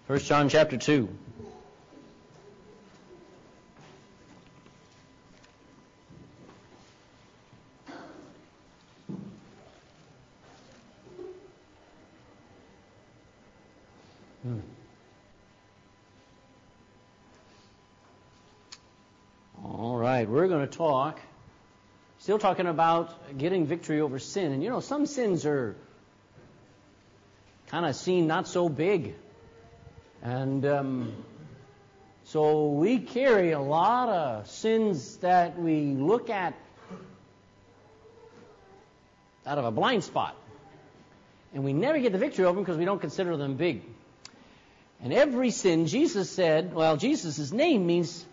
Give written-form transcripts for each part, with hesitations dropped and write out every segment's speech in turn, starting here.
First John chapter 2. All right, we're going to still talking about getting victory over sin. And you know, some sins are kind of seen not so big. And so we carry a lot of sins that we look at out of a blind spot. And we never get the victory over them because we don't consider them big. And every sin, Jesus said, well, Jesus' name means,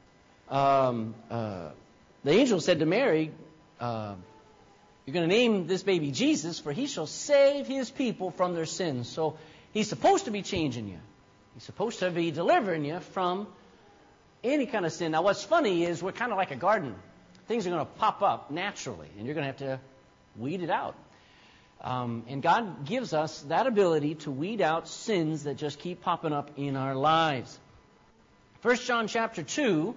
the angel said to Mary, you're going to name this baby Jesus, for he shall save his people from their sins. So he's supposed to be changing you. He's supposed to be delivering you from any kind of sin. Now, what's funny is we're kind of like a garden. Things are going to pop up naturally, and you're going to have to weed it out. And God gives us that ability to weed out sins that just keep popping up in our lives. 1 John chapter 2,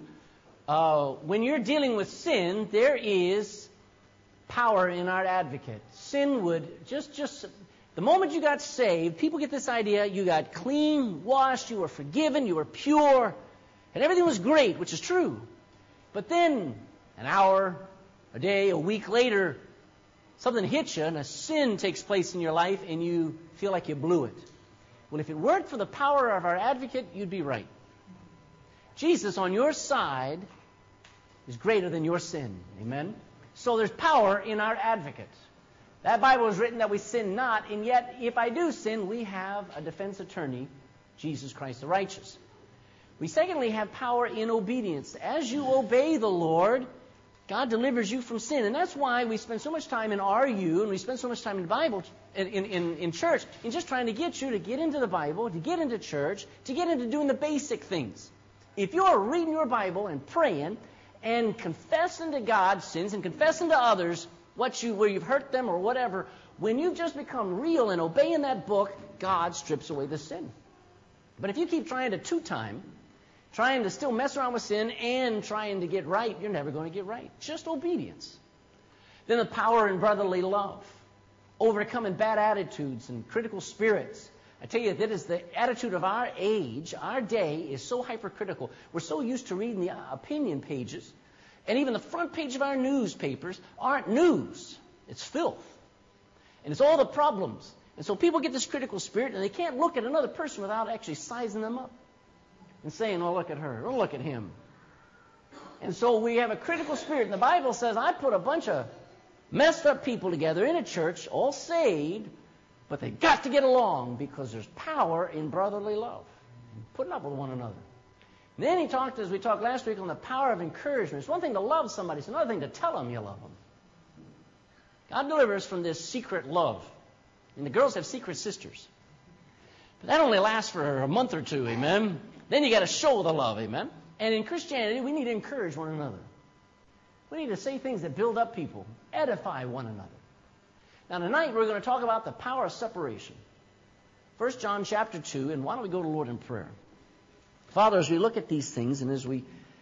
when you're dealing with sin, there is power in our advocate. Sin would just the moment you got saved, people get this idea, you got clean, washed, you were forgiven, you were pure, and everything was great, which is true. But then, an hour, a day, a week later, something hits you and a sin takes place in your life and you feel like you blew it. Well, if it weren't for the power of our advocate, you'd be right. Jesus on your side is greater than your sin. Amen? So there's power in our advocate. That Bible is written that we sin not, and yet if I do sin, we have a defense attorney, Jesus Christ the righteous. We secondly have power in obedience. As you obey the Lord, God delivers you from sin. And that's why we spend so much time in RU, and we spend so much time in the Bible, in church, in just trying to get you to get into the Bible, to get into church, to get into doing the basic things. If you're reading your Bible and praying and confessing to God sins and confessing to others where you've hurt them or whatever, when you've just become real and obeying that book, God strips away the sin. But if you keep trying to two-time, trying to still mess around with sin and trying to get right, you're never going to get right. Just obedience. Then the power in brotherly love, overcoming bad attitudes and critical spirits. I tell you, that is the attitude of our age. Our day is so hypercritical. We're so used to reading the opinion pages, and even the front page of our newspapers aren't news. It's filth. And it's all the problems. And so people get this critical spirit, and they can't look at another person without actually sizing them up and saying, oh, look at her, oh, look at him. And so we have a critical spirit. And the Bible says, I put a bunch of messed up people together in a church, all saved, but they've got to get along because there's power in brotherly love, putting up with one another. And then he talked, as we talked last week, on the power of encouragement. It's one thing to love somebody. It's another thing to tell them you love them. God delivers from this secret love. And the girls have secret sisters. But that only lasts for a month or two, amen? Then you got to show the love, amen? And in Christianity, we need to encourage one another. We need to say things that build up people, edify one another. Now tonight we're going to talk about the power of separation. 1 John chapter 2, and why don't we go to the Lord in prayer? Father, as we look at these things and as we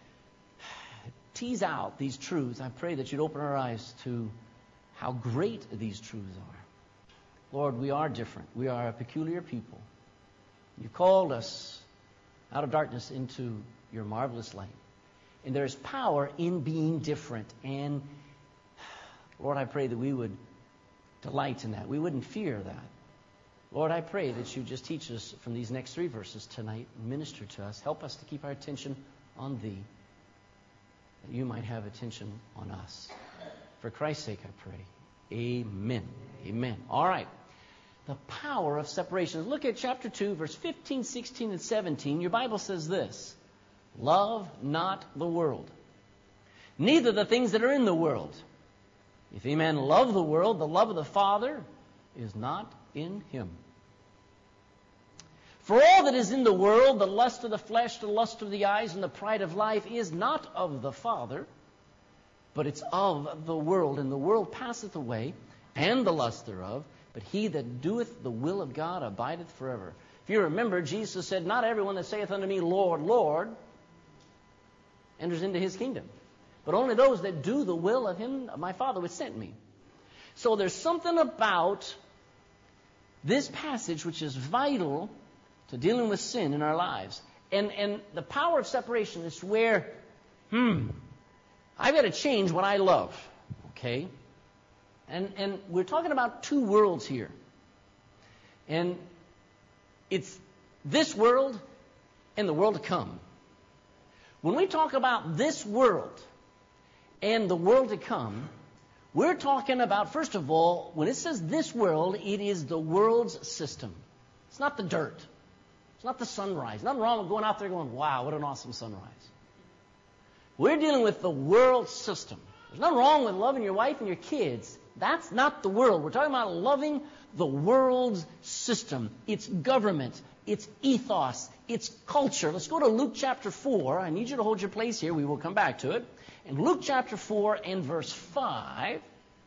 tease out these truths, I pray that you'd open our eyes to how great these truths are. Lord, we are different. We are a peculiar people. You called us out of darkness into your marvelous light. And there's power in being different. And Lord, I pray that we would delight in that. We wouldn't fear that. Lord, I pray that you just teach us from these next 3 verses tonight, minister to us, help us to keep our attention on thee, that you might have attention on us. For Christ's sake, I pray. Amen. Amen. All right. The power of separation. Look at chapter 2, verse 15, 16, and 17. Your Bible says this: love not the world, neither the things that are in the world. If any man love the world, the love of the Father is not in him. For all that is in the world, the lust of the flesh, the lust of the eyes, and the pride of life, is not of the Father, but it's of the world. And the world passeth away, and the lust thereof. but he that doeth the will of God abideth forever. If you remember, Jesus said, not everyone that saith unto me, Lord, Lord, enters into his kingdom, but only those that do the will of him, of my Father which sent me. So there's something about this passage which is vital to dealing with sin in our lives. And the power of separation is where, I've got to change what I love. Okay? And we're talking about two worlds here. And it's this world and the world to come. When we talk about this world and the world to come, we're talking about, first of all, when it says this world, it is the world's system. It's not the dirt. It's not the sunrise. Nothing wrong with going out there going, wow, what an awesome sunrise. We're dealing with the world system. There's nothing wrong with loving your wife and your kids. That's not the world. We're talking about loving the world's system, its government, its ethos, its culture. Let's go to Luke chapter 4. I need you to hold your place here. We will come back to it. In Luke chapter 4 and verse 5.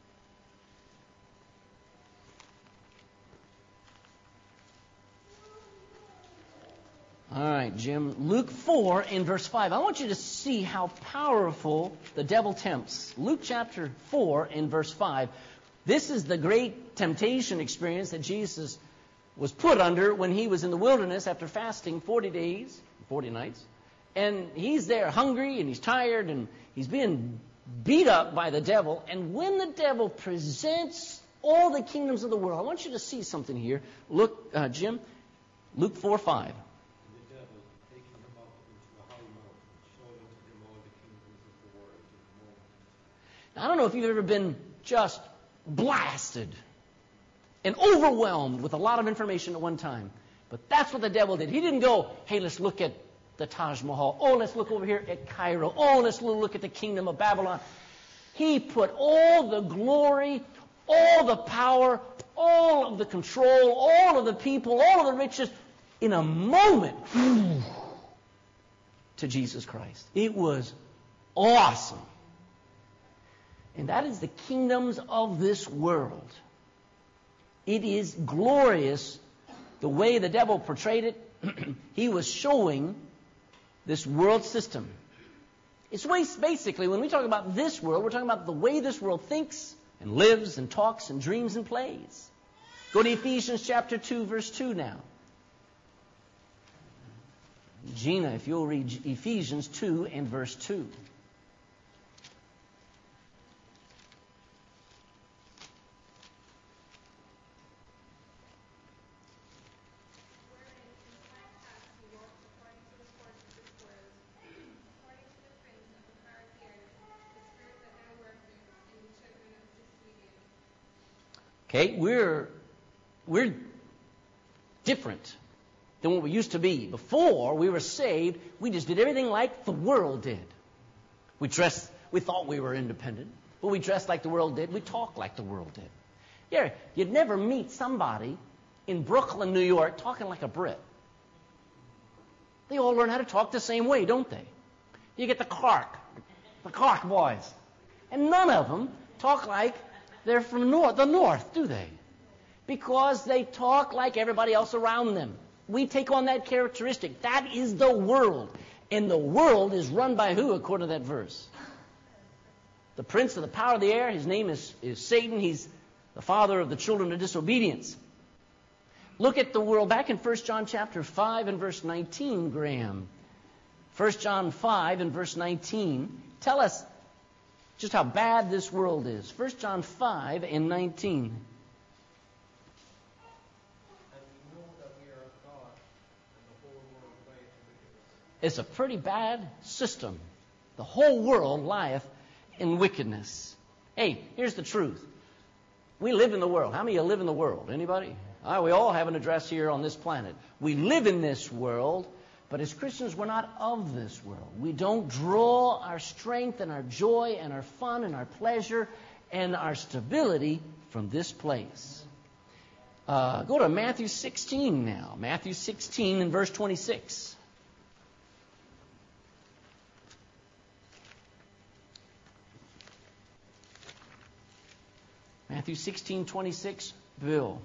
All right, Jim. Luke 4 and verse 5. I want you to see how powerful the devil tempts. Luke chapter 4 and verse 5. This is the great temptation experience that Jesus was put under when he was in the wilderness after fasting 40 days, 40 nights. And he's there hungry and he's tired and he's being beat up by the devil. And when the devil presents all the kingdoms of the world, I want you to see something here. Look, Jim, Luke 4:5. I don't know if you've ever been just blasted and overwhelmed with a lot of information at one time. But that's what the devil did. He didn't go, hey, let's look at the Taj Mahal. Oh, let's look over here at Cairo. Oh, let's look at the kingdom of Babylon. He put all the glory, all the power, all of the control, all of the people, all of the riches in a moment to Jesus Christ. It was awesome. And that is the kingdoms of this world. It is glorious the way the devil portrayed it. He was showing this world system. It's basically, when we talk about this world, we're talking about the way this world thinks and lives and talks and dreams and plays. Go to Ephesians chapter 2, verse 2 now. Gina, if you'll read Ephesians 2 and verse 2. Okay, we're different than what we used to be. Before we were saved, we just did everything like the world did. We thought we were independent, but we dressed like the world did. We talked like the world did. Yeah, you'd never meet somebody in Brooklyn, New York, talking like a Brit. They all learn how to talk the same way, don't they? You get the Clark boys. And none of them talk like they're from the north, do they? Because they talk like everybody else around them. We take on that characteristic. That is the world. And the world is run by who, according to that verse? The prince of the power of the air. His name is Satan. He's the father of the children of disobedience. Look at the world back in 1 John chapter 5 and verse 19, Graham. 1 John 5 and verse 19. Tell us just how bad this world is. 1 John 5 and 19. It's a pretty bad system. The whole world lieth in wickedness. Hey, here's the truth. We live in the world. How many of you live in the world? Anybody? We all have an address here on this planet. We live in this world, but as Christians, we're not of this world. We don't draw our strength and our joy and our fun and our pleasure and our stability from this place. Go to Matthew 16 now. Matthew 16 and verse 26. Matthew 16:26. bill.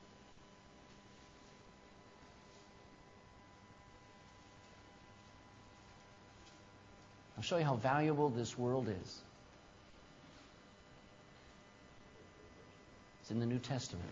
I'll show you how valuable this world is. It's in the New Testament.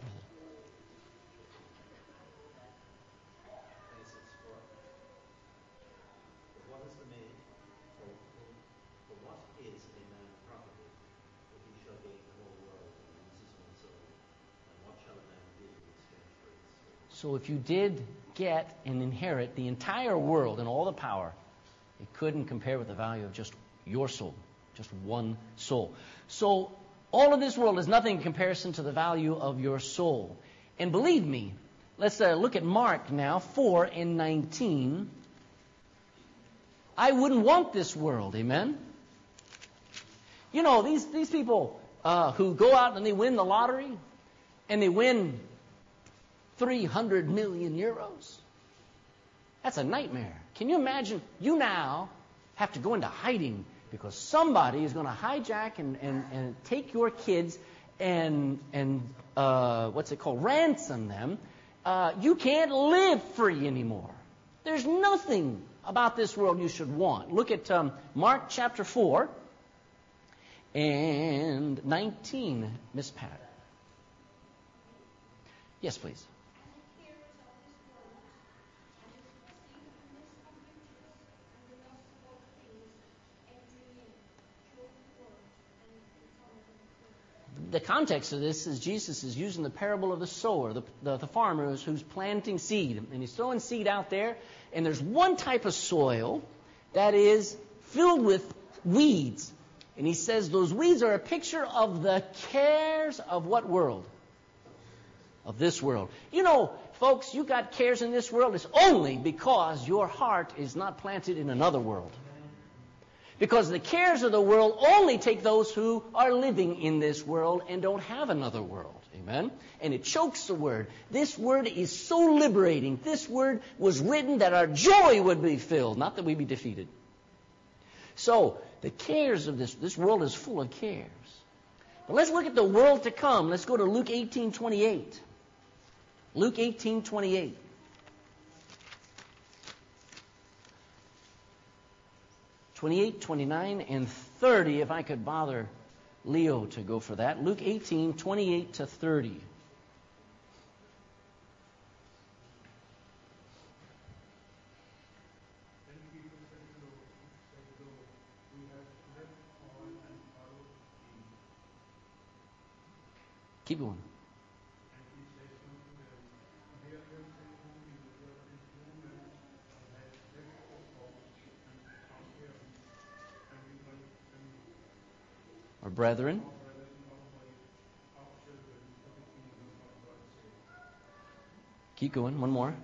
So if you did get and inherit the entire world and all the power, it couldn't compare with the value of just your soul, just one soul. So all of this world is nothing in comparison to the value of your soul. And believe me, let's look at Mark now, 4:19. I wouldn't want this world, amen? You know, these people who go out and they win the lottery, and they win 300 million euros. That's a nightmare. Can you imagine? You now have to go into hiding because somebody is going to hijack and take your kids and ransom them. You can't live free anymore. There's nothing about this world you should want. Look at Mark chapter 4 and 19, Miss Pat. Yes, please. The context of this is Jesus is using the parable of the sower, the farmer who's planting seed. And he's throwing seed out there, and there's one type of soil that is filled with weeds. And he says those weeds are a picture of the cares of what world? Of this world. You know, folks, you got cares in this world. It's only because your heart is not planted in another world. Because the cares of the world only take those who are living in this world and don't have another world. Amen? And it chokes the word. This word is so liberating. This word was written that our joy would be filled, not that we be defeated. So, the cares of this world is full of cares. But let's look at the world to come. Let's go to Luke 18:28. Luke 18:28. '28, 29, and 30, if I could bother Leo to go for that. Luke 18:28 to 30. Keep going. Our brethren. Keep going. One more.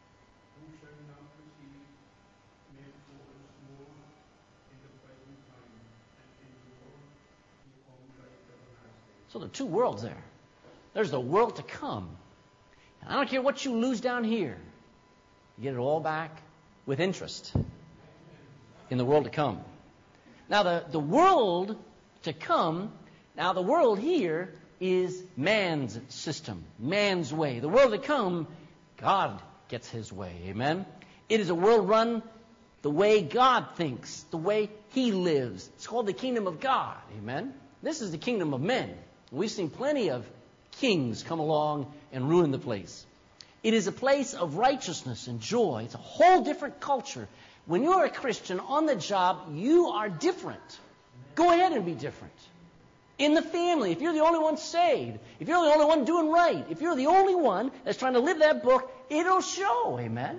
So there are two worlds there. There's the world to come. And I don't care what you lose down here. You get it all back with interest in the world to come. Now the world to come, now the world here is man's system, man's way. The world to come, God gets his way. Amen? It is a world run the way God thinks, the way he lives. It's called the kingdom of God. Amen? This is the kingdom of men. We've seen plenty of kings come along and ruin the place. It is a place of righteousness and joy. It's a whole different culture. When you're a Christian on the job, you are different. Go ahead and be different. In the family, if you're the only one saved, if you're the only one doing right, if you're the only one that's trying to live that book, it'll show. Amen?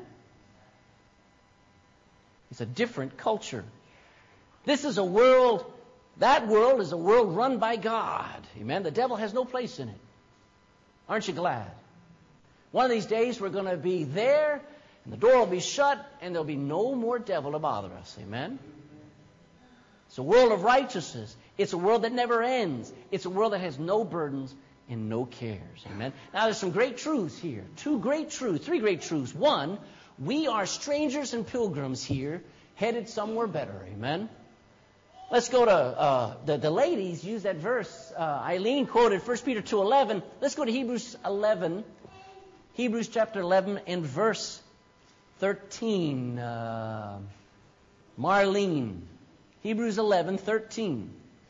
It's a different culture. This is a world, that world is a world run by God. Amen? The devil has no place in it. Aren't you glad? One of these days we're going to be there, and the door will be shut, and there'll be no more devil to bother us. Amen? It's a world of righteousness. It's a world that never ends. It's a world that has no burdens and no cares. Amen? Now, there's some great truths here. Three great truths. One, we are strangers and pilgrims here, headed somewhere better. Amen? Let's go to the ladies use that verse. Eileen quoted 1 Peter 2:11. Let's go to Hebrews 11. Hebrews chapter 11 and verse 13. Marlene. Hebrews 11:13.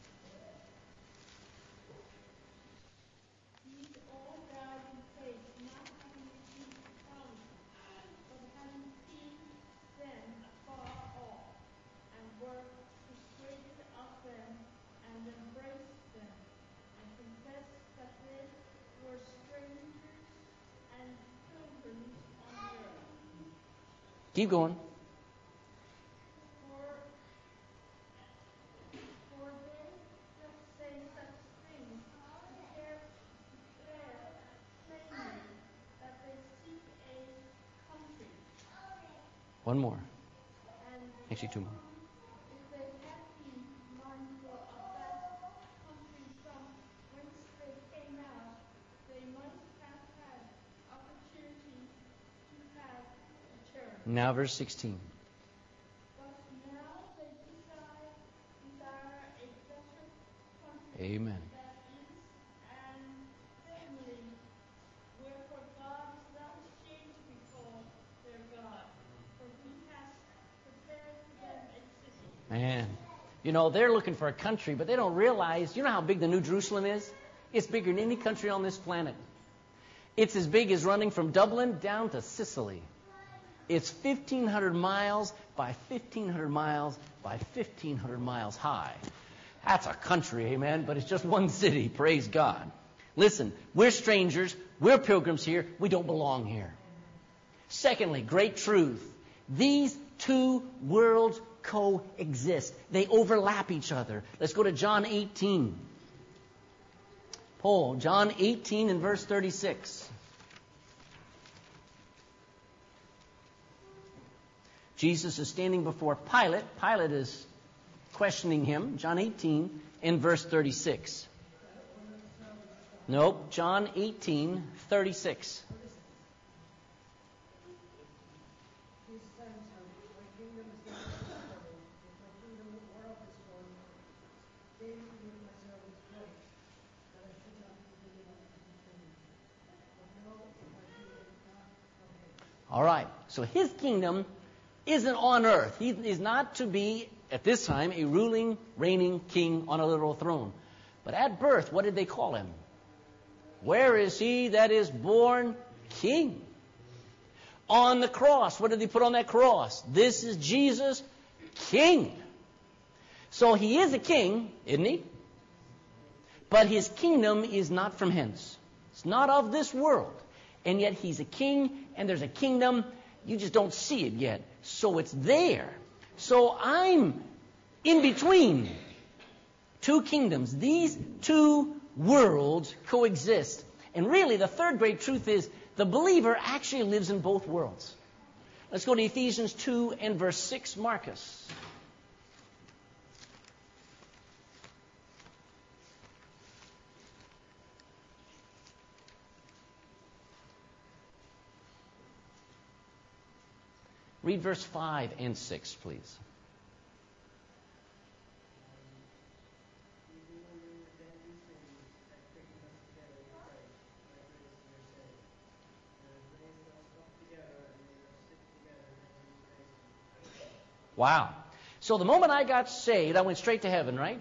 Keep going. One more. Actually, two more. Now verse 16. Amen. Man, you know, they're looking for a country, but they don't realize, you know how big the New Jerusalem is? It's bigger than any country on this planet. It's as big as running from Dublin down to Sicily. It's 1,500 miles by 1,500 miles by 1,500 miles high. That's a country, amen, but it's just one city, praise God. Listen, we're strangers, we're pilgrims here, we don't belong here. Secondly, great truth. These two worlds coexist. They overlap each other. Let's go to John 18. Paul, John 18 and verse 36. Jesus is standing before Pilate. Pilate is questioning him. John 18 and verse 36. Nope, John 18, 36. All right, so his kingdom isn't on earth. He is not to be, at this time, a ruling, reigning king on a literal throne. But at birth, what did they call him? Where is he that is born king? On the cross, what did they put on that cross? This is Jesus, king. So he is a king, isn't he? But his kingdom is not from hence. It's not of this world. And yet he's a king, and there's a kingdom. You just don't see it yet. So it's there. So I'm in between two kingdoms. These two worlds coexist. And really, the third great truth is the believer actually lives in both worlds. Let's go to Ephesians 2 and verse 6, Marcus. Read verse 5 and 6, please. Wow. So the moment I got saved, I went straight to heaven, right?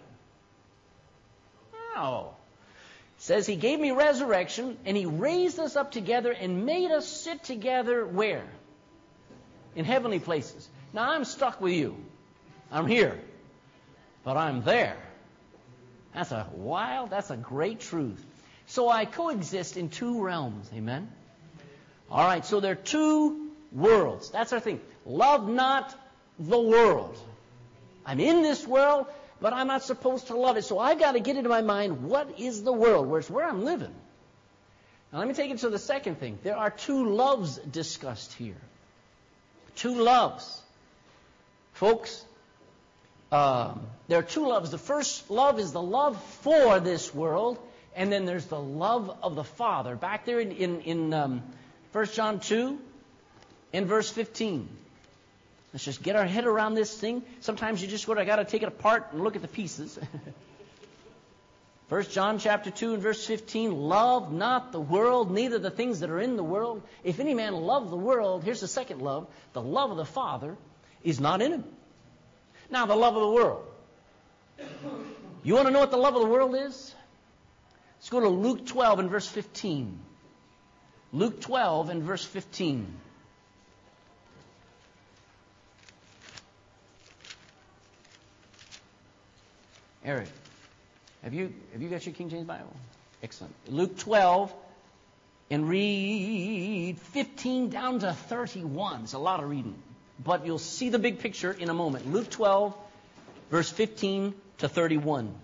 No. It says he gave me resurrection, and he raised us up together and made us sit together where? In heavenly places. Now I'm stuck with you. I'm here. But I'm there. That's a great truth. So I coexist in two realms. Amen? All right, so there are two worlds. That's our thing. Love not the world. I'm in this world, but I'm not supposed to love it. So I've got to get into my mind, what is the world? Where's where I'm living? Now let me take it to the second thing. There are two loves discussed here. Two loves. Folks, there are two loves. The first love is the love for this world, and then there's the love of the Father. Back there in 1 John 2, in verse 15. Let's just get our head around this thing. Sometimes you just got to take it apart and look at the pieces. 1 John chapter 2 and verse 15, love not the world, neither the things that are in the world. If any man love the world, here's the second love, the love of the Father is not in him. Now, the love of the world. You want to know what the love of the world is? Let's go to Luke 12 and verse 15. Luke 12 and verse 15. Eric, have you got your King James Bible? Excellent. Luke 12 and read 15 down to 31. It's a lot of reading, but you'll see the big picture in a moment. Luke 12, verse 15 to 31.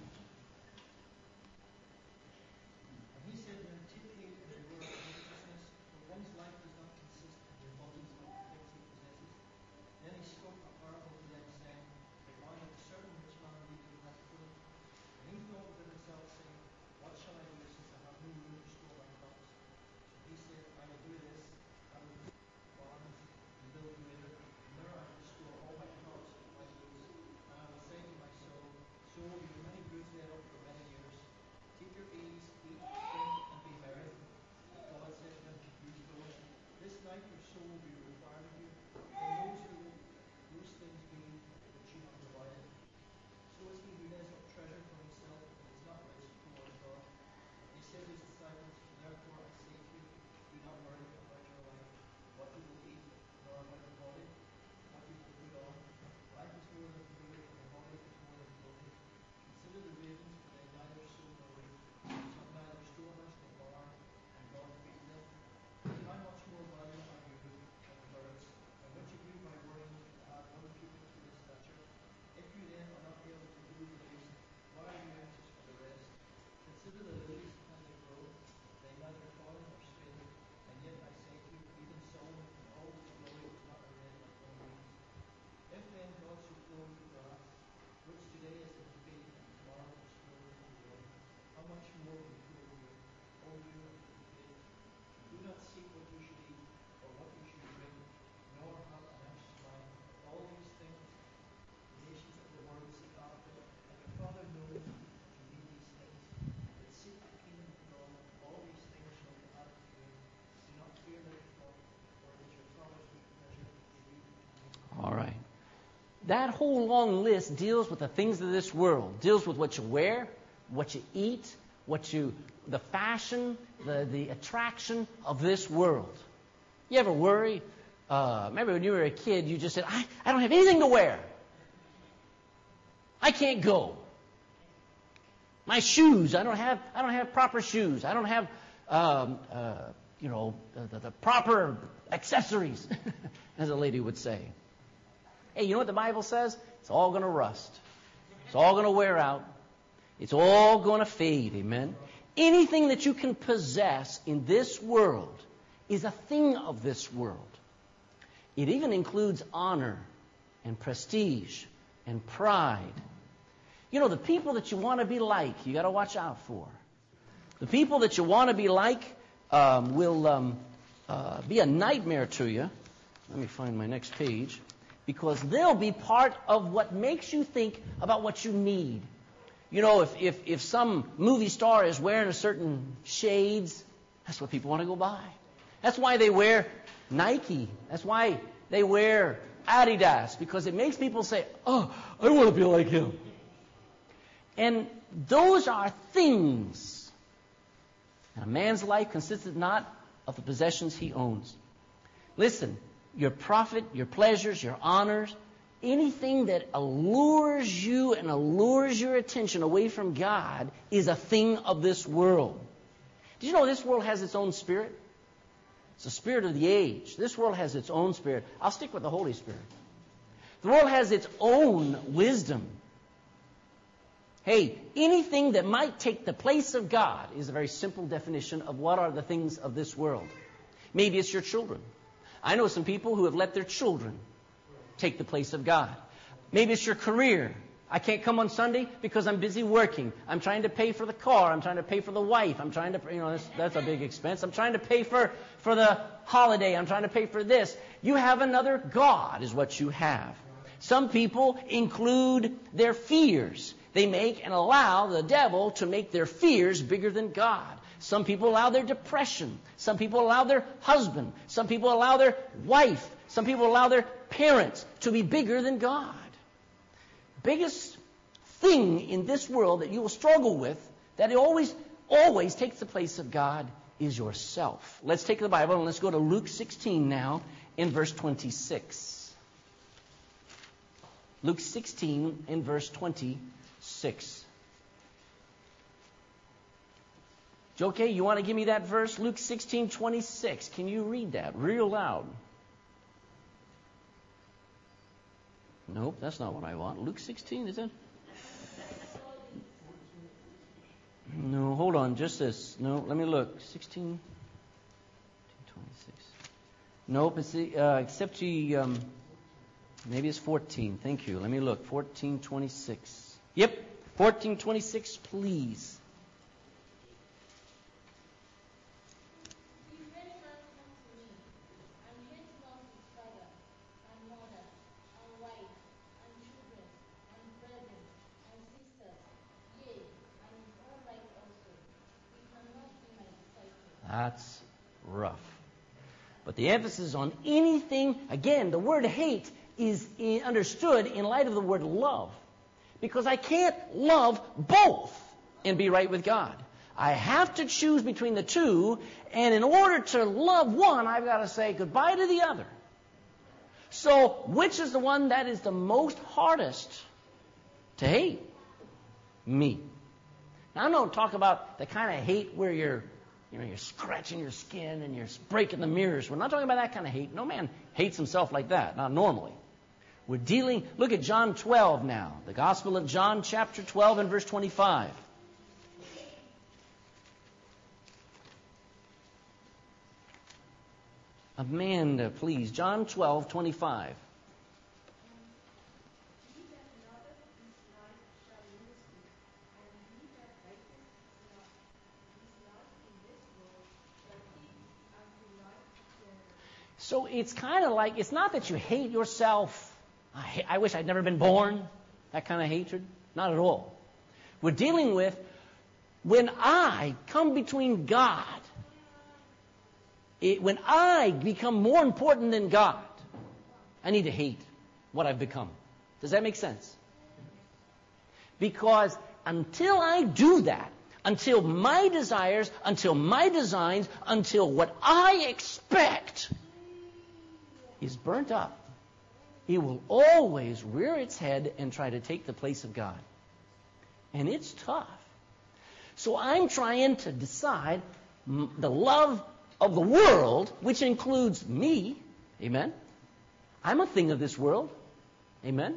All right. That whole long list deals with the things of this world. Deals with what you wear, what you eat, the fashion, the attraction of this world. You ever worry? Remember when you were a kid, you just said, I don't have anything to wear. I can't go. My shoes, I don't have proper shoes. I don't have, the proper accessories, as a lady would say. Hey, you know what the Bible says? It's all going to rust. It's all going to wear out. It's all going to fade, amen? Anything that you can possess in this world is a thing of this world. It even includes honor and prestige and pride. You know, the people that you want to be like, you got to watch out for. The people that you want to be like will be a nightmare to you. Let me find my next page. Because they'll be part of what makes you think about what you need. You know, if some movie star is wearing a certain shades, that's what people want to go buy. That's why they wear Nike. That's why they wear Adidas, because it makes people say, oh, I want to be like him. And those are things. And a man's life consists not of the possessions he owns. Listen, your profit, your pleasures, your honors, anything that allures you and allures your attention away from God is a thing of this world. Did you know this world has its own spirit? It's the spirit of the age. This world has its own spirit. I'll stick with the Holy Spirit. The world has its own wisdom. Hey, anything that might take the place of God is a very simple definition of what are the things of this world. Maybe it's your children. I know some people who have let their children take the place of God. Maybe it's your career. I can't come on Sunday because I'm busy working. I'm trying to pay for the car. I'm trying to pay for the wife. I'm trying to, that's a big expense. I'm trying to pay for the holiday. I'm trying to pay for this. You have another God is what you have. Some people include their fears. They make and allow the devil to make their fears bigger than God. Some people allow their depression. Some people allow their husband. Some people allow their wife. Some people allow their parents to be bigger than God. Biggest thing in this world that you will struggle with, that it always takes the place of God, is yourself. Let's take the Bible and let's go to Luke 16 now in verse 26. Luke 16 in verse 26. Joe, you want to give me that verse? Luke 16:26. Can you read that real loud? Nope, that's not what I want. Luke 16, is it? No, hold on, just this. No, let me look. 16, 26. Nope, it's except maybe it's 14. Thank you. Let me look. 14:26. Yep, 14:26, please. That's rough. But the emphasis on anything, again, the word hate is understood in light of the word love. Because I can't love both and be right with God. I have to choose between the two, and in order to love one, I've got to say goodbye to the other. So, which is the one that is the most hardest to hate? Me. Now, I don't talk about the kind of hate where you're scratching your skin and you're breaking the mirrors. We're not talking about that kind of hate. No man hates himself like that, not normally. Look at John 12 now. The Gospel of John, chapter 12 and verse 25. Amanda, please. John 12:25. So it's kind of like, it's not that you hate yourself. I wish I'd never been born. That kind of hatred. Not at all. We're dealing with when I come between God. When I become more important than God, I need to hate what I've become. Does that make sense? Because until I do that, until my desires, until my designs, until what I expect is burnt up, it will always rear its head and try to take the place of God. And it's tough. So I'm trying to decide the love of the world, which includes me. Amen? I'm a thing of this world. Amen?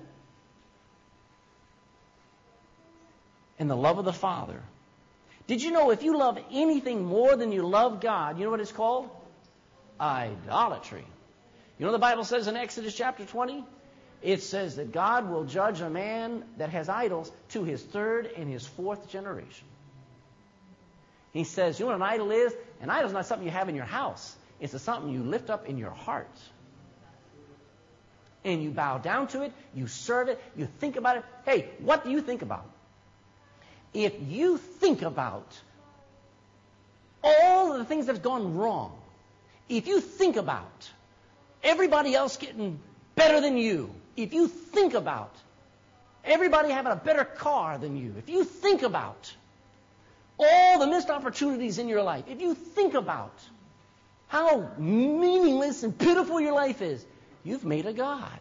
And the love of the Father. Did you know if you love anything more than you love God, you know what it's called? Idolatry. You know what the Bible says in Exodus chapter 20? It says that God will judge a man that has idols to his third and his fourth generation. He says, you know what an idol is? An idol is not something you have in your house. It's something you lift up in your heart. And you bow down to it, you serve it, you think about it. Hey, what do you think about? If you think about all of the things that have gone wrong, if you think about everybody else getting better than you, if you think about everybody having a better car than you, if you think about all the missed opportunities in your life, if you think about how meaningless and pitiful your life is, you've made a god.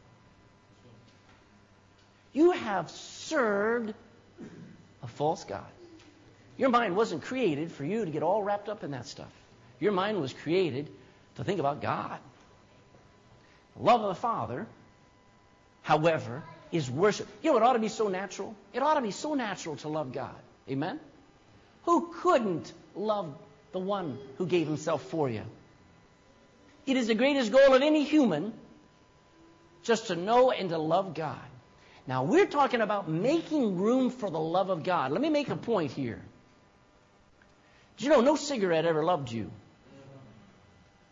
You have served a false god. Your mind wasn't created for you to get all wrapped up in that stuff. Your mind was created to think about God. The love of the Father, however, is worship. You know, it ought to be so natural. It ought to be so natural to love God. Amen? Who couldn't love the one who gave himself for you? It is the greatest goal of any human just to know and to love God. Now, we're talking about making room for the love of God. Let me make a point here. Did you know no cigarette ever loved you?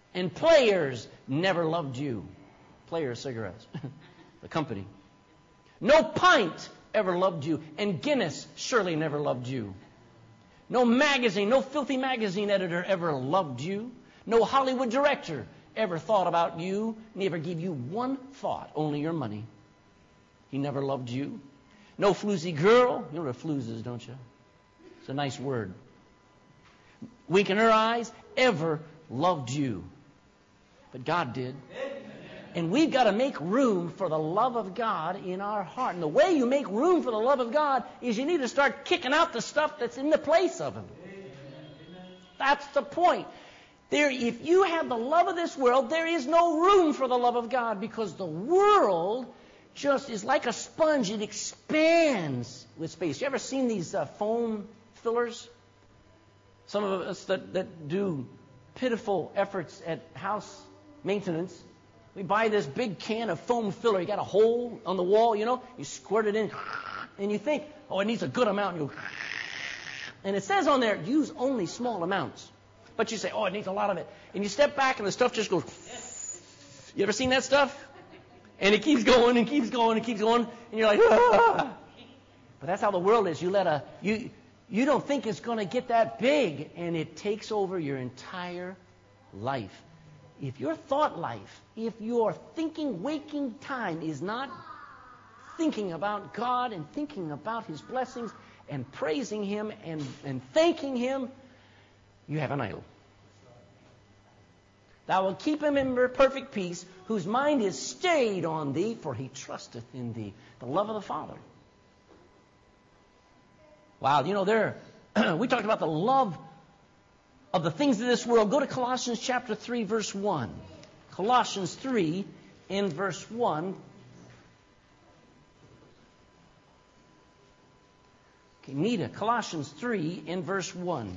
And Players never loved you. Players cigarettes. The company. No Pint ever loved you. And Guinness surely never loved you. No magazine, no filthy magazine editor ever loved you. No Hollywood director ever thought about you. Never gave you one thought, only your money. He never loved you. No floozy girl. You know what a flooze is, don't you? It's a nice word. Wink in her eyes, ever loved you. But God did. And we've got to make room for the love of God in our heart. And the way you make room for the love of God is you need to start kicking out the stuff that's in the place of Him. That's the point. If you have the love of this world, there is no room for the love of God, because the world just is like a sponge. It expands with space. You ever seen these foam fillers? Some of us that do pitiful efforts at house maintenance, we buy this big can of foam filler. You got a hole on the wall, you know. You squirt it in, and you think, oh, it needs a good amount. And it says on there, use only small amounts. But you say, oh, it needs a lot of it. And you step back, and the stuff just goes. You ever seen that stuff? And it keeps going and keeps going and keeps going, and you're like, ah. But that's how the world is. You don't think it's going to get that big, and it takes over your entire life. If your thought life, if your thinking, waking time is not thinking about God and thinking about His blessings and praising Him and thanking Him, you have an idol. Thou wilt keep him in perfect peace, whose mind is stayed on Thee, for he trusteth in Thee. The love of the Father. Wow, you know, we talked about the love of the things of this world. Go to Colossians chapter 3, verse 1. Colossians 3 in verse 1. Okay, Nita, Colossians 3 in verse 1.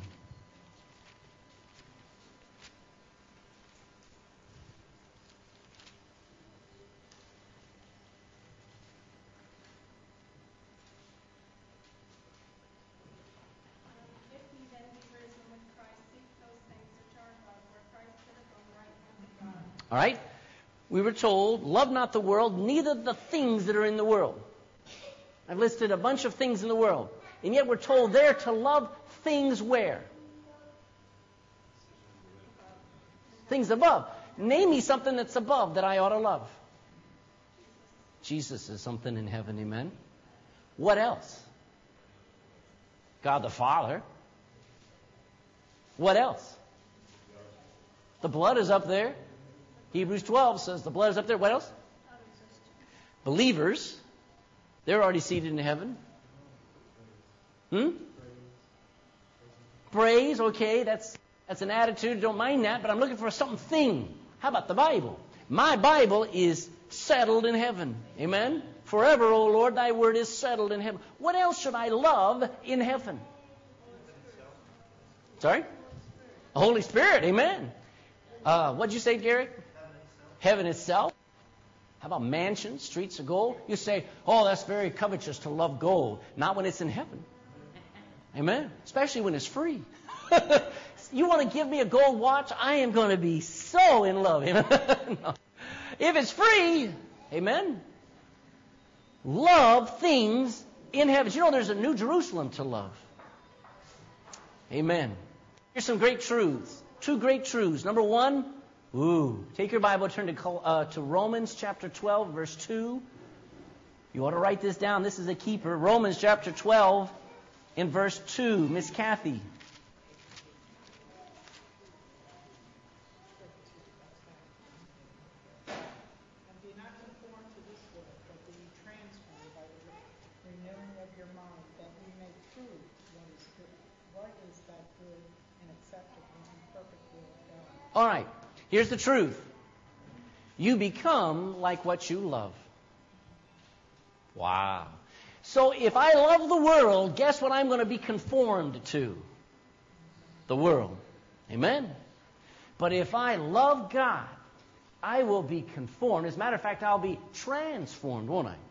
All right? We were told, love not the world, neither the things that are in the world. I've listed a bunch of things in the world. And yet we're told there to love things where? Things above. Name me something that's above that I ought to love. Jesus is something in heaven, amen? What else? God the Father. What else? The blood is up there. Hebrews 12 says the blood is up there. What else? Believers. They're already seated in heaven. Praise, okay, that's an attitude. Don't mind that, but I'm looking for something. How about the Bible? My Bible is settled in heaven. Amen? Forever, O Lord, Thy word is settled in heaven. What else should I love in heaven? Sorry? The Holy Spirit, amen. What'd you say, Gary? Heaven itself. How about mansions, streets of gold? You say, oh, that's very covetous to love gold. Not when it's in heaven. Amen? Especially when it's free. You want to give me a gold watch? I am going to be so in love. Amen? No. If it's free, amen? Love things in heaven. You know there's a New Jerusalem to love. Amen. Here's some great truths. Two great truths. Number one, take your Bible, turn to Romans chapter 12, verse 2. You ought to write this down. This is a keeper. Romans chapter 12 in verse 2. Miss Kathy. And be not conformed to this world, but be transformed by the renewing of your mind, that we may prove what is good. What is that good and acceptable and perfect will of God? All right. Here's the truth. You become like what you love. Wow. So if I love the world, guess what I'm going to be conformed to? The world. Amen? But if I love God, I will be conformed. As a matter of fact, I'll be transformed, won't I?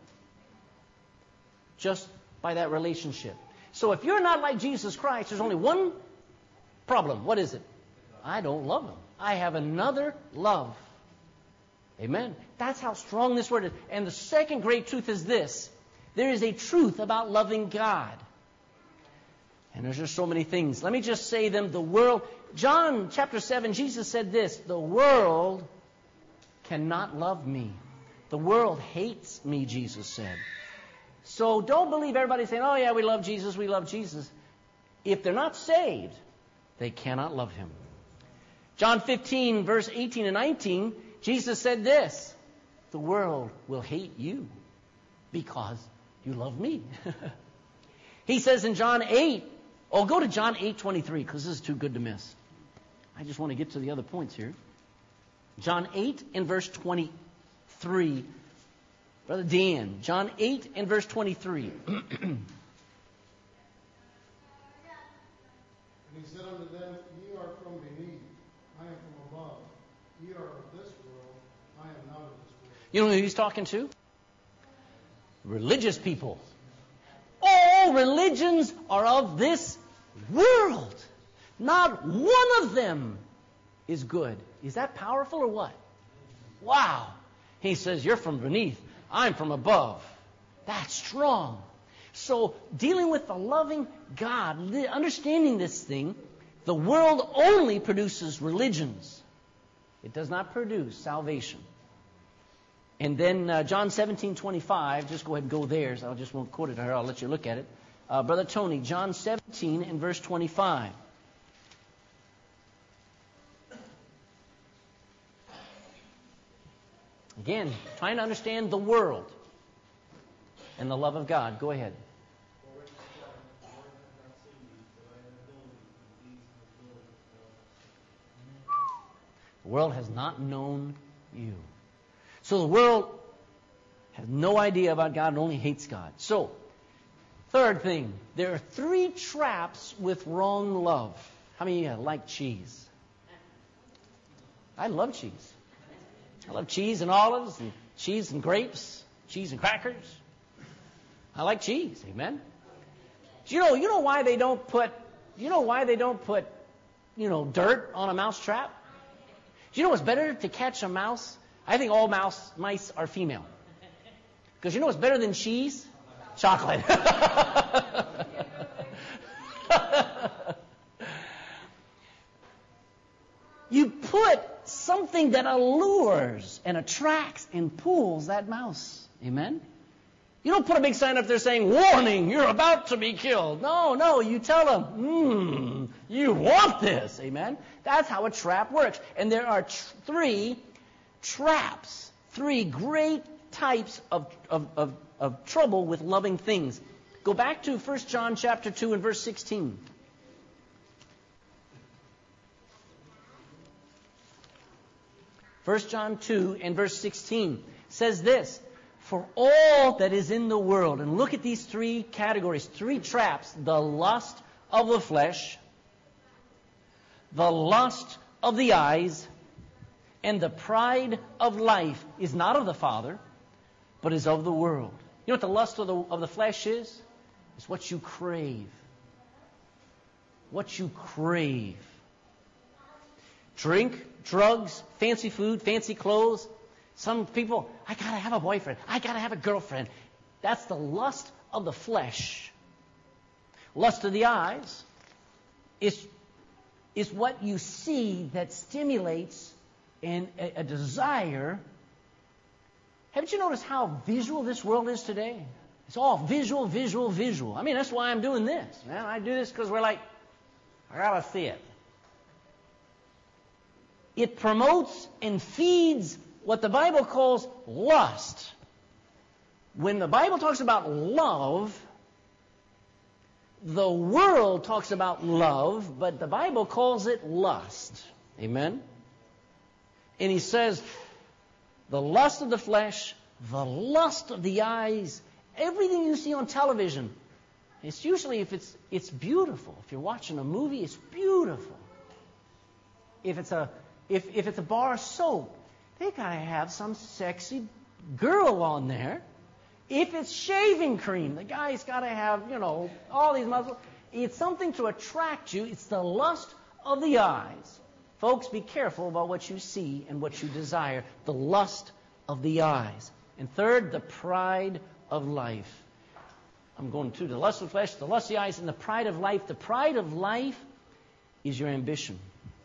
Just by that relationship. So if you're not like Jesus Christ, there's only one problem. What is it? I don't love Him. I have another love. Amen. That's how strong this word is. And the second great truth is this. There is a truth about loving God. And there's just so many things. Let me just say them. The world, John chapter 7, Jesus said this, the world cannot love me. The world hates me, Jesus said. So don't believe everybody saying, oh yeah, we love Jesus, we love Jesus. If they're not saved, they cannot love Him. John 15, verse 18 and 19, Jesus said this, the world will hate you because you love me. He says in John 8, go to John 8:23 because this is too good to miss. I just want to get to the other points here. John 8 and verse 23. Brother Dan, John 8 and verse 23. And he said unto them, ye are from beneath, I am from above. Ye are of this world, I am not of this world. You know who he's talking to? Religious people. All religions are of this world. Not one of them is good. Is that powerful or what? Wow. He says, you're from beneath, I'm from above. That's strong. So dealing with the loving God, understanding this thing, the world only produces religions. It does not produce salvation. And then John 17:25, just go ahead and go there. So I just won't quote it here. I'll let you look at it. Brother Tony, John 17 and verse 25. Again, trying to understand the world and the love of God. Go ahead. The world has not known you. So the world has no idea about God and only hates God. So, third thing, there are 3 traps with wrong love. How many of you like cheese? I love cheese. I love cheese and olives and cheese and grapes, cheese and crackers. I like cheese, amen. Do you know why they don't put dirt on a mouse trap? Do you know what's better to catch a mouse? I think all mice are female. Because you know what's better than cheese? Chocolate. You put something that allures and attracts and pulls that mouse. Amen? You don't put a big sign up there saying, warning, you're about to be killed. No, you tell them, you want this. Amen? That's how a trap works. And there are 3 traps, 3 great types of trouble with loving things. Go back to 1 John chapter 2 and verse 16. 1 John 2 and verse 16 says this, for all that is in the world, and look at these 3 categories, 3 traps, the lust of the flesh, the lust of the eyes, and the pride of life is not of the Father, but is of the world. You know what the lust of the flesh is? It's what you crave. What you crave. Drink, drugs, fancy food, fancy clothes. Some people, I got to have a boyfriend. I got to have a girlfriend. That's the lust of the flesh. Lust of the eyes is what you see that stimulates a desire. Haven't you noticed how visual this world is today? It's all visual, visual, visual. I mean, that's why I'm doing this. Man, I do this because we're like, I got to see it. It promotes and feeds what the Bible calls lust. When the Bible talks about love, the world talks about love, but the Bible calls it lust. Amen? And he says, the lust of the flesh, the lust of the eyes, everything you see on television, it's usually, if it's beautiful. If you're watching a movie, it's beautiful. If it's a bar of soap, they gotta have some sexy girl on there. If it's shaving cream, the guy's gotta have, all these muscles. It's something to attract you. It's the lust of the eyes. Folks, be careful about what you see and what you desire. The lust of the eyes. And third, the pride of life. I'm going to the lust of the flesh, the lust of the eyes, and the pride of life. The pride of life is your ambition.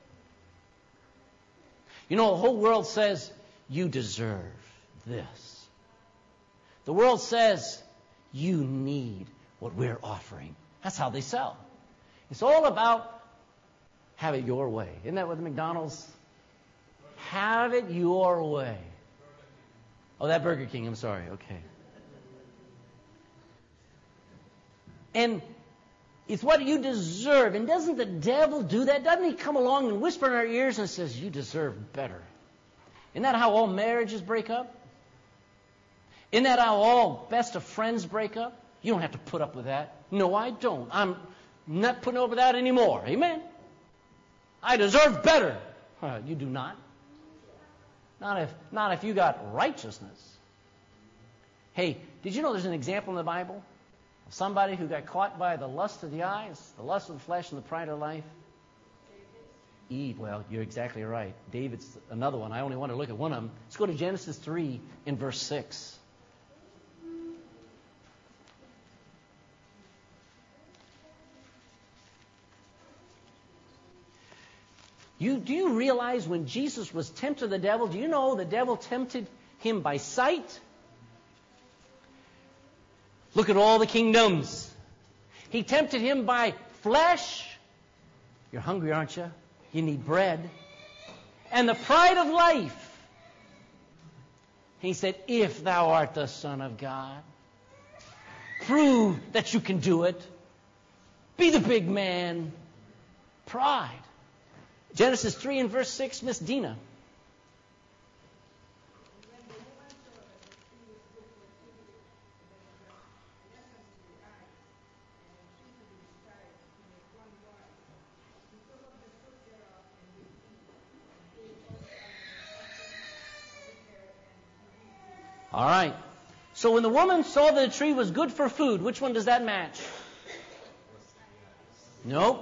You know, the whole world says, you deserve this. The world says, you need what we're offering. That's how they sell. It's all about have it your way. Isn't that what the McDonald's? Have it your way. Oh, that Burger King, I'm sorry. Okay. And it's what you deserve. And doesn't the devil do that? Doesn't he come along and whisper in our ears and says, you deserve better? Isn't that how all marriages break up? Isn't that how all best of friends break up? You don't have to put up with that. No, I don't. I'm not putting up with that anymore. Amen? I deserve better. You do not. Not if you got righteousness. Hey, did you know there's an example in the Bible of somebody who got caught by the lust of the eyes, the lust of the flesh, and the pride of life? Eve. Well, you're exactly right. David's another one. I only want to look at one of them. Let's go to Genesis 3 in verse 6. Do you realize when Jesus was tempted of the devil, do you know the devil tempted him by sight? Look at all the kingdoms. He tempted him by flesh. You're hungry, aren't you? You need bread. And the pride of life. He said, if thou art the Son of God, prove that you can do it. Be the big man. Pride. Genesis 3 and verse 6, Miss Dina. All right. So when the woman saw that the tree was good for food, which one does that match? Nope.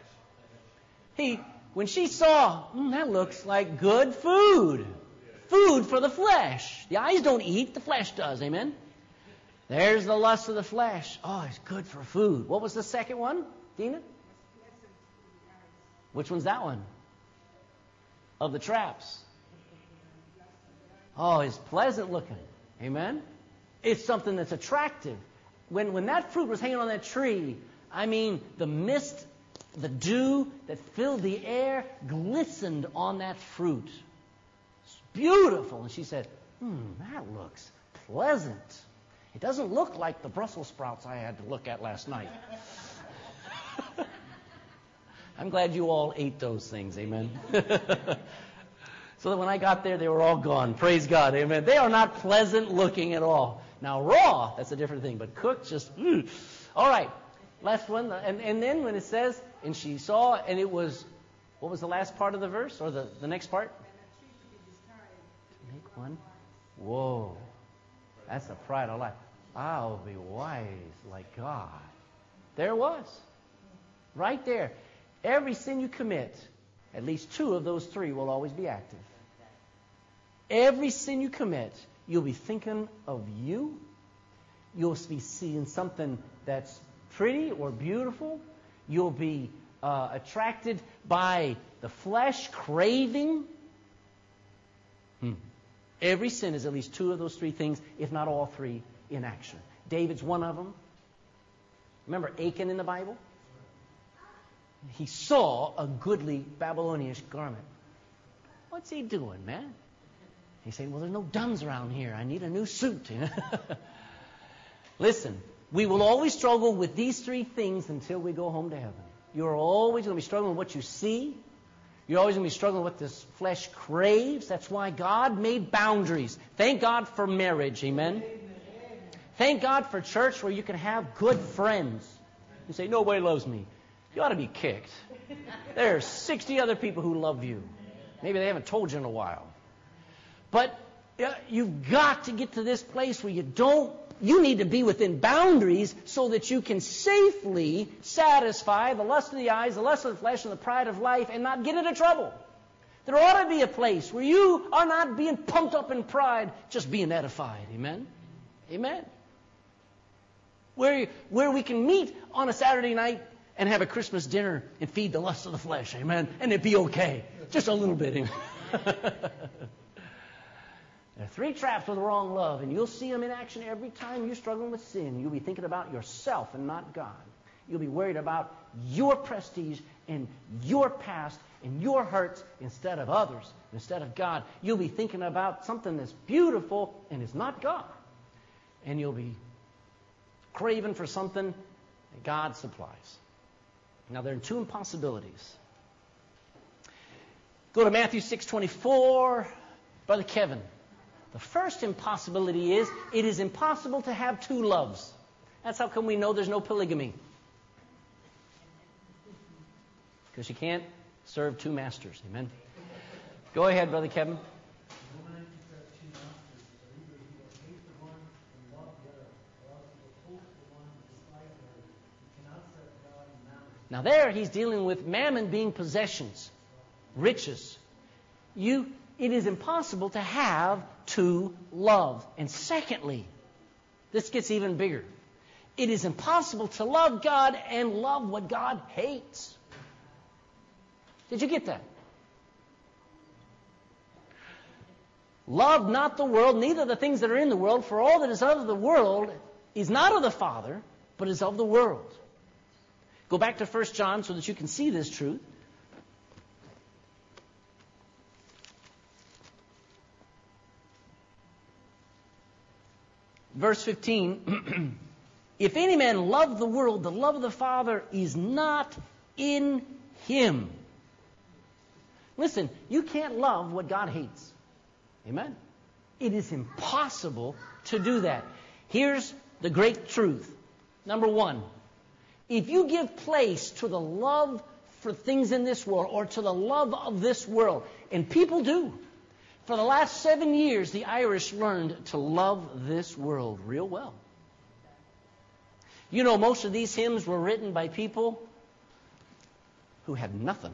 When she saw, that looks like good food. Food for the flesh. The eyes don't eat, the flesh does. Amen? There's the lust of the flesh. Oh, it's good for food. What was the second one, Dina? Which one's that one? Of the traps. Oh, it's pleasant looking. Amen? It's something that's attractive. When that fruit was hanging on that tree, I mean, the mist, the dew that filled the air glistened on that fruit. It's beautiful. And she said, that looks pleasant. It doesn't look like the Brussels sprouts I had to look at last night. I'm glad you all ate those things. Amen. So that when I got there, they were all gone. Praise God. Amen. They are not pleasant looking at all. Now, raw, that's a different thing. But cooked, just, All right. Last one. And then when it says, and she saw, and it was, what was the last part of the verse? Or the next part? To make one. Whoa. That's the pride of life. I'll be wise like God. There it was. Right there. Every sin you commit, at least two of those three will always be active. Every sin you commit, you'll be thinking of you. You'll be seeing something that's pretty or beautiful. You'll be attracted by the flesh, craving. Every sin is at least two of those three things, if not all three, in action. David's one of them. Remember Achan in the Bible? He saw a goodly Babylonian garment. What's he doing, man? He's saying, well, there's no duns around here. I need a new suit. Listen, we will always struggle with these three things until we go home to heaven. You're always going to be struggling with what you see. You're always going to be struggling with what this flesh craves. That's why God made boundaries. Thank God for marriage. Amen? Thank God for church where you can have good friends. You say, nobody loves me. You ought to be kicked. There are 60 other people who love you. Maybe they haven't told you in a while. But you've got to get to this place where you need to be within boundaries so that you can safely satisfy the lust of the eyes, the lust of the flesh, and the pride of life and not get into trouble. There ought to be a place where you are not being pumped up in pride, just being edified. Amen? Amen. Where we can meet on a Saturday night and have a Christmas dinner and feed the lust of the flesh. Amen? And it'd be okay. Just a little bit. Amen? There are 3 traps with the wrong love, and you'll see them in action every time you're struggling with sin. You'll be thinking about yourself and not God. You'll be worried about your prestige and your past and your hurts instead of others, instead of God. You'll be thinking about something that's beautiful and is not God. And you'll be craving for something that God supplies. Now, there are 2 impossibilities. Go to Matthew 6:24. Brother Kevin, the first impossibility is it is impossible to have 2 loves. That's how come we know there's no polygamy. Because you can't serve 2 masters. Amen. Go ahead, Brother Kevin. Now there he's dealing with mammon being possessions, riches. It is impossible to have 2 loves. And secondly, this gets even bigger. It is impossible to love God and love what God hates. Did you get that? Love not the world, neither the things that are in the world, for all that is of the world is not of the Father, but is of the world. Go back to 1 John so that you can see this truth. Verse 15, if any man love the world, the love of the Father is not in him. Listen, you can't love what God hates. Amen? It is impossible to do that. Here's the great truth. Number 1, if you give place to the love for things in this world or to the love of this world, and people do, for the last 7 years, the Irish learned to love this world real well. You know, most of these hymns were written by people who had nothing,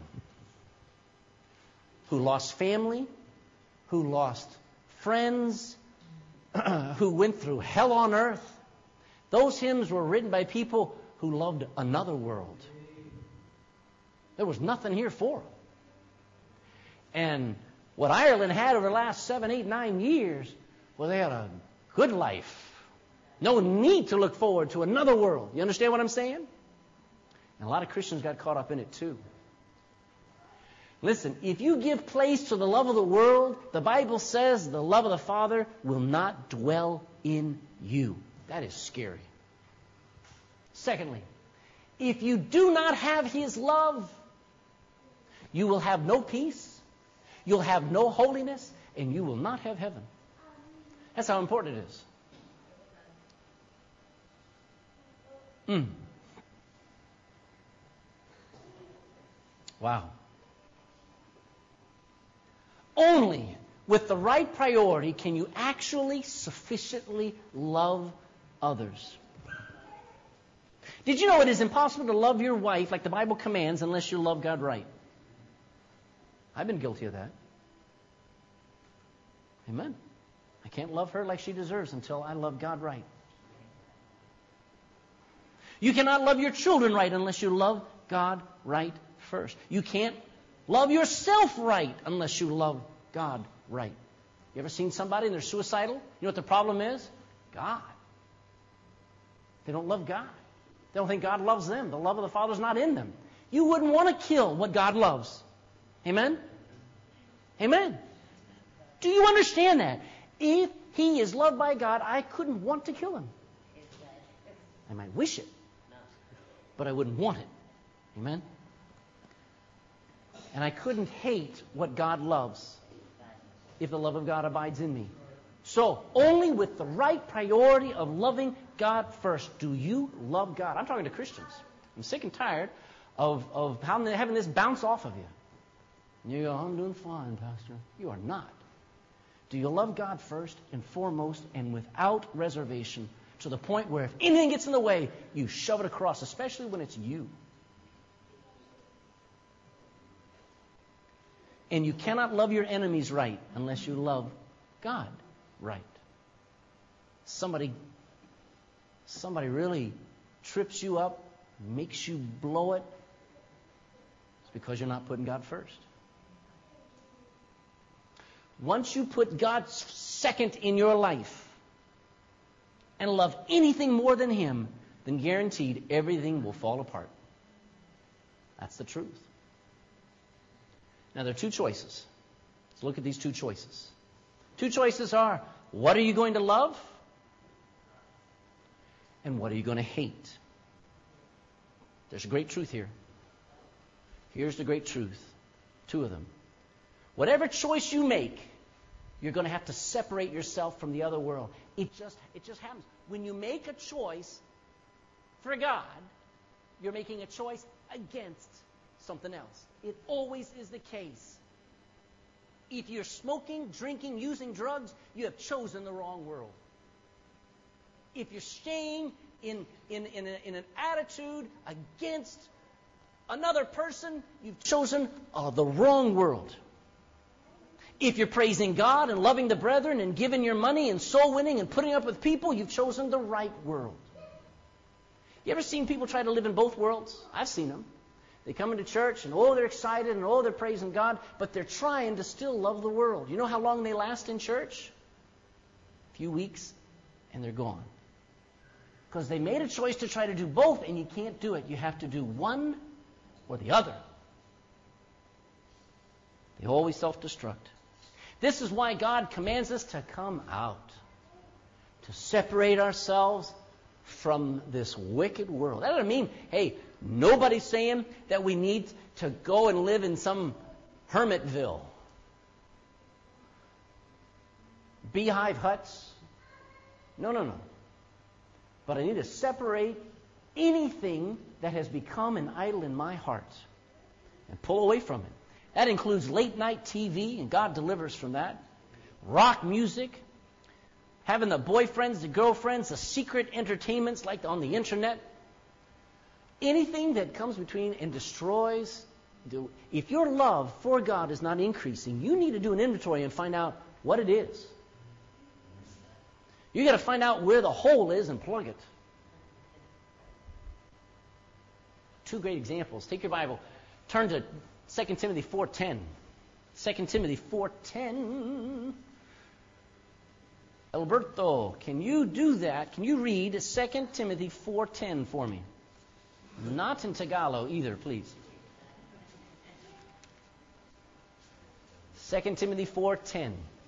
who lost family, who lost friends, who went through hell on earth. Those hymns were written by people who loved another world. There was nothing here for them. And what Ireland had over the last 7, 8, 9 years, well, they had a good life. No need to look forward to another world. You understand what I'm saying? And a lot of Christians got caught up in it too. Listen, if you give place to the love of the world, the Bible says the love of the Father will not dwell in you. That is scary. Secondly, if you do not have His love, you will have no peace, you'll have no holiness, and you will not have heaven. That's how important it is. Wow. Only with the right priority can you actually sufficiently love others. Did you know it is impossible to love your wife like the Bible commands unless you love God right? I've been guilty of that. Amen. I can't love her like she deserves until I love God right. You cannot love your children right unless you love God right first. You can't love yourself right unless you love God right. You ever seen somebody and they're suicidal? You know what the problem is? God. They don't love God. They don't think God loves them. The love of the Father's not in them. You wouldn't want to kill what God loves. Amen? Amen. Do you understand that? If He is loved by God, I couldn't want to kill Him. I might wish it, but I wouldn't want it. Amen? And I couldn't hate what God loves if the love of God abides in me. So, only with the right priority of loving God first do you love God. I'm talking to Christians. I'm sick and tired of having this bounce off of you. And you go, I'm doing fine, Pastor. You are not. Do you love God first and foremost and without reservation to the point where if anything gets in the way, you shove it across, especially when it's you? And you cannot love your enemies right unless you love God right. Somebody really trips you up, makes you blow it, it's because you're not putting God first. Once you put God second in your life and love anything more than Him, then guaranteed everything will fall apart. That's the truth. Now, there are two choices. Let's look at these two choices. Two choices are, what are you going to love? And what are you going to hate? There's a great truth here. Here's the great truth. Two of them. Whatever choice you make, you're going to have to separate yourself from the other world. It just happens. When you make a choice for God, you're making a choice against something else. It always is the case. If you're smoking, drinking, using drugs, you have chosen the wrong world. If you're staying in an attitude against another person, you've chosen the wrong world. If you're praising God and loving the brethren and giving your money and soul winning and putting up with people, you've chosen the right world. You ever seen people try to live in both worlds? I've seen them. They come into church and they're excited and they're praising God, but they're trying to still love the world. You know how long they last in church? A few weeks, and they're gone. Because they made a choice to try to do both, and you can't do it. You have to do one or the other. They always self-destruct. This is why God commands us to come out, to separate ourselves from this wicked world. That doesn't mean, hey, nobody's saying that we need to go and live in some hermitville. Beehive huts. No. But I need to separate anything that has become an idol in my heart and pull away from it. That includes late night TV, and God delivers from that. Rock music. Having the boyfriends, the girlfriends, the secret entertainments like on the internet. Anything that comes between and destroys. If your love for God is not increasing, you need to do an inventory and find out what it is. You got to find out where the hole is and plug it. Two great examples. Take your Bible. Turn to 2 Timothy 4:10. 2 Timothy 4:10. Alberto, can you do that? Can you read 2 Timothy 4:10 for me? Not in Tagalog either, please. 2 Timothy 4:10.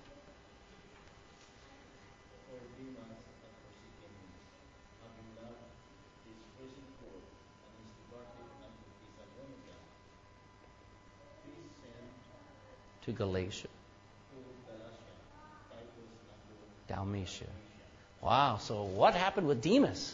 To Galatia. Dalmatia. Wow, so what happened with Demas?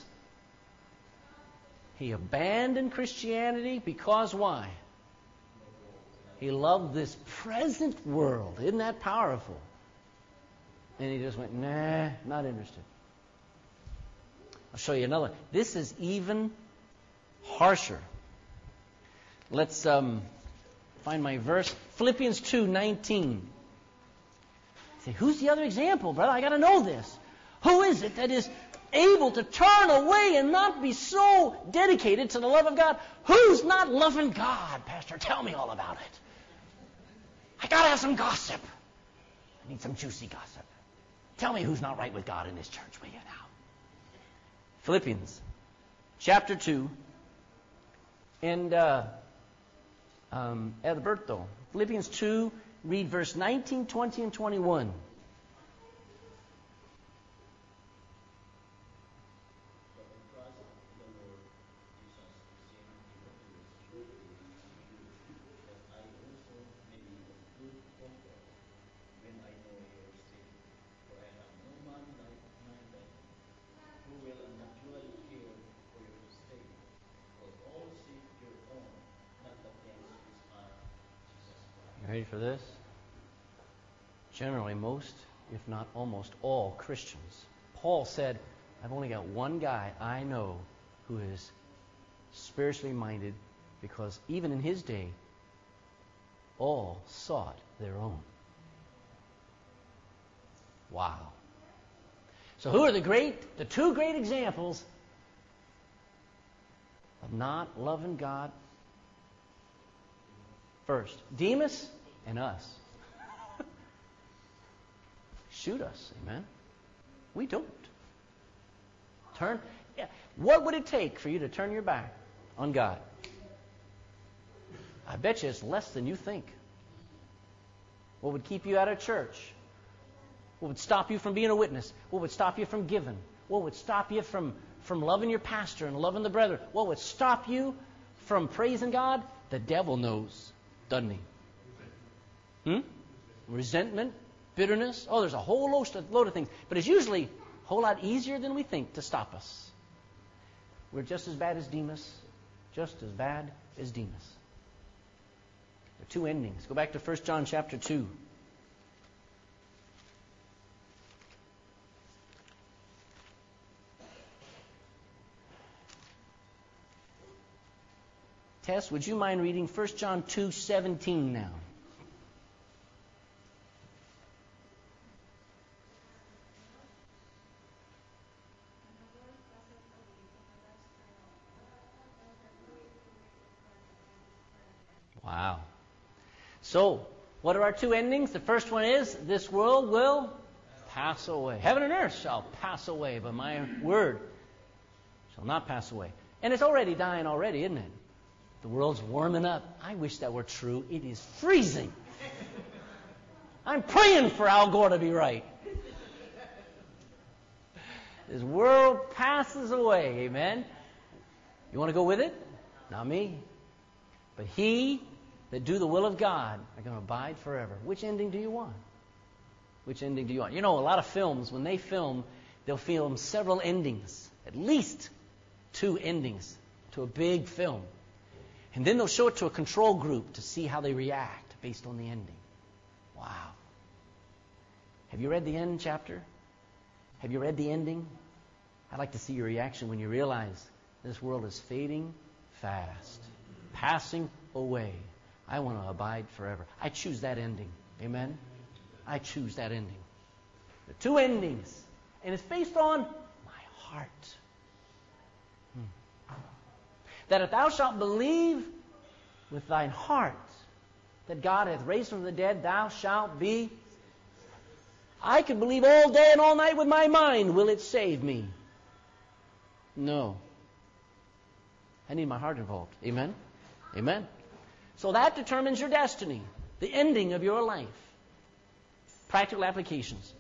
He abandoned Christianity because why? He loved this present world. Isn't that powerful? And he just went, nah, not interested. I'll show you another. This is even harsher. Let's find my verse. Philippians 2:19. Say, who's the other example, brother? I got to know this. Who is it that is able to turn away and not be so dedicated to the love of God? Who's not loving God, Pastor? Tell me all about it. I got to have some gossip. I need some juicy gossip. Tell me who's not right with God in this church, will you now? Philippians chapter 2 and Alberto. Philippians 2, read verse 19, 20, and 21. Ready for this? Generally, most, if not almost all Christians. Paul said, I've only got one guy I know who is spiritually minded, because even in his day, all sought their own. Wow. So who are the two great examples of not loving God? First, Demas and us. Shoot us, amen? We don't. What would it take for you to turn your back on God? I bet you it's less than you think. What would keep you out of church? What would stop you from being a witness? What would stop you from giving? What would stop you from loving your pastor and loving the brethren? What would stop you from praising God? The devil knows, doesn't he? Resentment, bitterness. Oh, there's a whole load of things. But it's usually a whole lot easier than we think to stop us. We're just as bad as Demas. Just as bad as Demas. There are two endings. Go back to 1 John chapter 2. Tess, would you mind reading 1 John 2:17 now? Wow. So, what are our two endings? The first one is, this world will pass away. Heaven and earth shall pass away, but my word shall not pass away. And it's already dying already, isn't it? The world's warming up. I wish that were true. It is freezing. I'm praying for Al Gore to be right. This world passes away. Amen? You want to go with it? Not me. But he that do the will of God are going to abide forever. Which ending do you want? Which ending do you want? You know, a lot of films, when they film, they'll film several endings. At least 2 endings to a big film. And then they'll show it to a control group to see how they react based on the ending. Wow. Have you read the end chapter? Have you read the ending? I'd like to see your reaction when you realize this world is fading fast, passing away. I want to abide forever. I choose that ending. Amen? I choose that ending. The 2 endings. And it's based on my heart. That if thou shalt believe with thine heart that God hath raised from the dead, thou shalt be. I can believe all day and all night with my mind. Will it save me? No. I need my heart involved. Amen? Amen? So that determines your destiny. The ending of your life. Practical applications.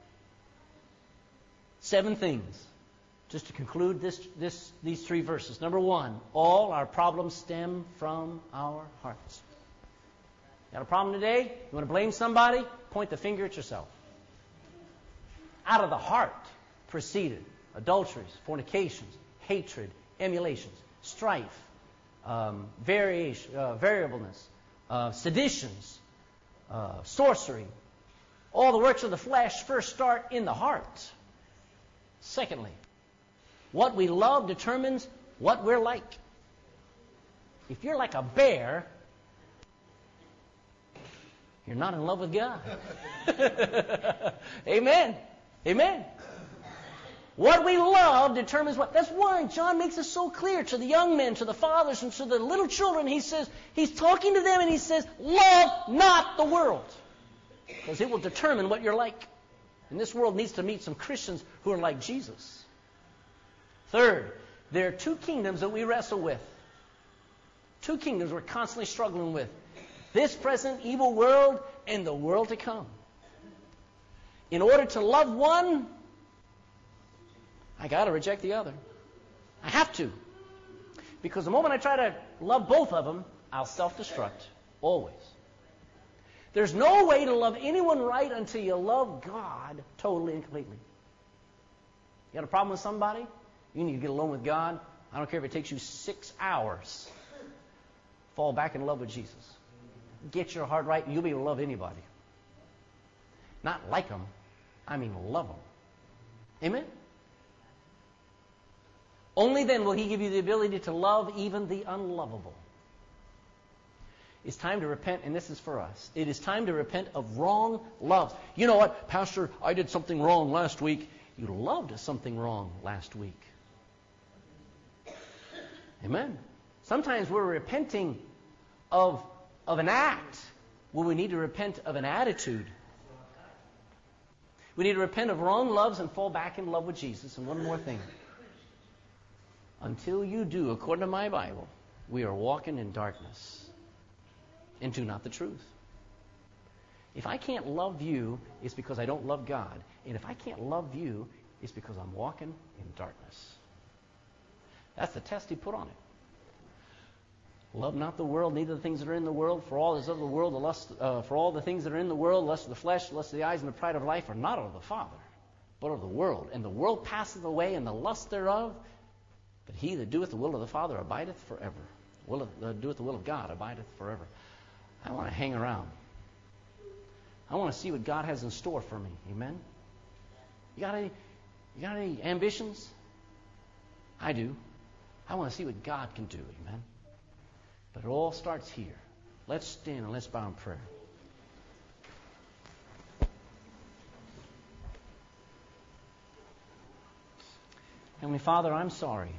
7 things. Just to conclude these 3 verses. Number 1, all our problems stem from our hearts. Got a problem today? You want to blame somebody? Point the finger at yourself. Out of the heart proceeded adulteries, fornications, hatred, emulations, strife, variableness, seditions, sorcery. All the works of the flesh first start in the heart. Secondly, what we love determines what we're like. If you're like a bear, you're not in love with God. Amen. Amen. What we love determines what. That's why John makes it so clear to the young men, to the fathers, and to the little children. He says, he's talking to them and he says, love not the world. Because it will determine what you're like. And this world needs to meet some Christians who are like Jesus. Third, there are 2 kingdoms that we wrestle with. 2 kingdoms we're constantly struggling with. This present evil world and the world to come. In order to love one, I got to reject the other. I have to. Because the moment I try to love both of them, I'll self-destruct. Always. There's no way to love anyone right until you love God totally and completely. You got a problem with somebody? You need to get alone with God. I don't care if it takes you 6 hours. Fall back in love with Jesus. Get your heart right and you'll be able to love anybody. Not like them. I mean love them. Amen? Only then will He give you the ability to love even the unlovable. It's time to repent, and this is for us. It is time to repent of wrong loves. You know what, Pastor, I did something wrong last week. You loved something wrong last week. Amen. Sometimes we're repenting of an act when we need to repent of an attitude. We need to repent of wrong loves and fall back in love with Jesus. And one more thing. Until you do, according to my Bible, we are walking in darkness and do not the truth. If I can't love you, it's because I don't love God. And if I can't love you, it's because I'm walking in darkness. That's the test he put on it. Love not the world, neither the things that are in the world. For all is of the world, for all the things that are in the world, lust of the flesh, lust of the eyes, and the pride of life are not of the Father, but of the world. And the world passeth away, and the lust thereof. But he that doeth the will of the Father abideth forever. Doeth the will of God abideth forever. I want to hang around. I want to see what God has in store for me. Amen? You got any ambitions? I do. I want to see what God can do. Amen? But it all starts here. Let's stand and let's bow in prayer. Heavenly Father, I'm sorry.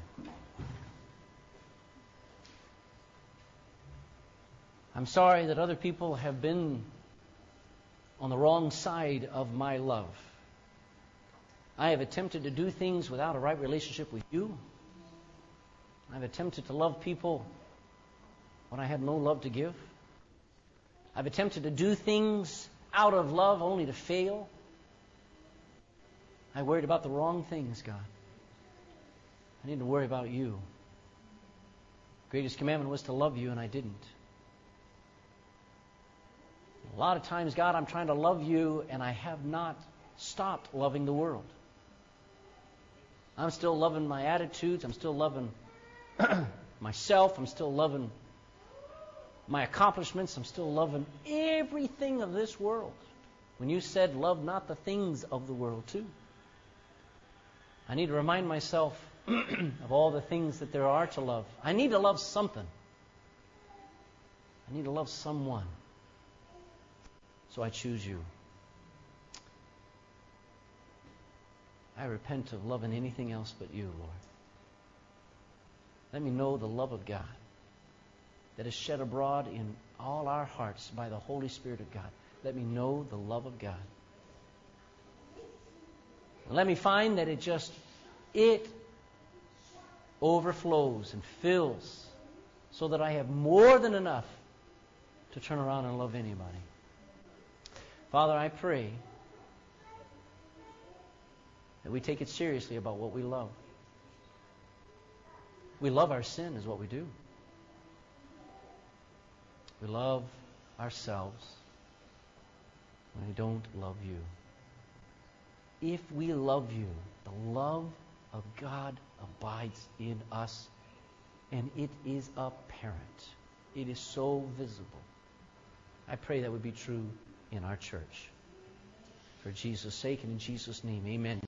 I'm sorry that other people have been on the wrong side of my love. I have attempted to do things without a right relationship with you. I've attempted to love people when I had no love to give. I've attempted to do things out of love only to fail. I worried about the wrong things, God. I need to worry about you. The greatest commandment was to love you, and I didn't. A lot of times, God, I'm trying to love you, and I have not stopped loving the world. I'm still loving my attitudes. I'm still loving myself. I'm still loving my accomplishments. I'm still loving everything of this world. When you said, love not the things of the world too. I need to remind myself of all the things that there are to love. I need to love something. I need to love someone. So I choose you. I repent of loving anything else but you, Lord. Let me know the love of God that is shed abroad in all our hearts by the Holy Spirit of God. Let me know the love of God. And let me find that it overflows and fills so that I have more than enough to turn around and love anybody. Father, I pray that we take it seriously about what we love. We love our sin is what we do. We love ourselves when we don't love you. If we love you, the love of God abides in us, and it is apparent. It is so visible. I pray that would be true in our church. For Jesus' sake and in Jesus' name, amen.